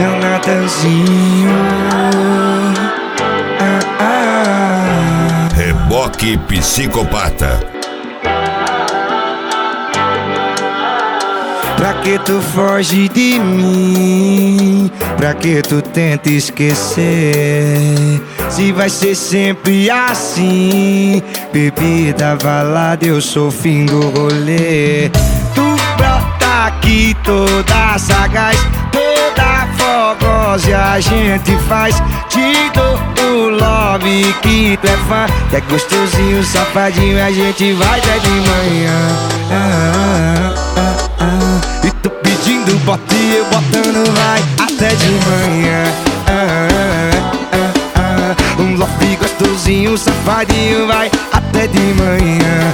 é o Natanzinho. Reboque Psicopata. Pra que tu foge de mim? Pra que tu tenta esquecer? Se vai ser sempre assim. Bebida, balada, eu sou o fim do rolê. Tu brota aqui toda sagaz, toda fogosa e a gente faz. Te dou o love que tu é fã. É gostosinho, safadinho, a gente vai até de manhã. E tô pedindo bote, eu botando vai até de manhã. Um love gostosinho, safadinho, vai até de manhã.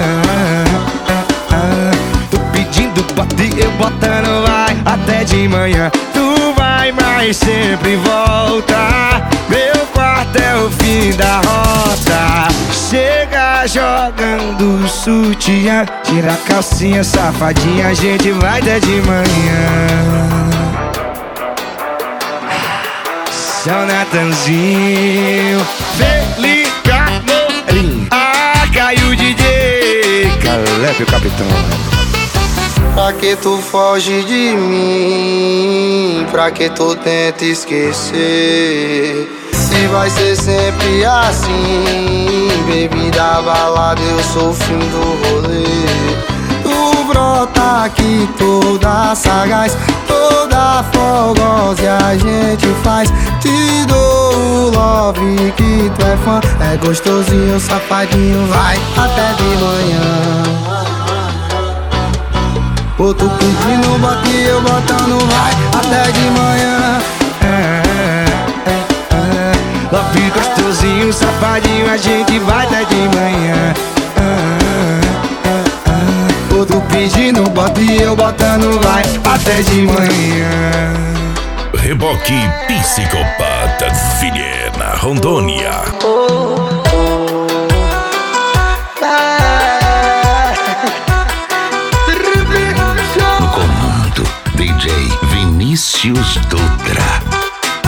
Tô pedindo bote, eu botando vai até de manhã. Tu vai, mas sempre volta. Meu quarto é o fim da rota. Chega jogando sutiã, tira a calcinha, safadinha, a gente vai até de manhã. São Natanzinho, Felipe Amorim. Ah, caiu o DJ Caleb, o capitão. Pra que tu foge de mim? Pra que tu tenta esquecer? Se vai ser sempre assim. Bebida, balada, eu sou o fim do rolê. Tu brota aqui toda sagaz, toda fogosa e a gente faz. Te dou o love que tu é fã. É gostosinho, safadinho, vai até de manhã. Pô, tu pedindo bote, eu botando vai até de manhã. Love gostosinho, safadinho, a gente vai até de manhã. Pô, tu pedindo bote, eu botando vai até de manhã. Reboque Psicopata, Vilhena, Rondônia. No comando, DJ Vinícius Dutra.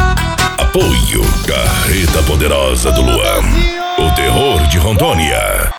Apoio Carreta Poderosa do Luan, o terror de Rondônia.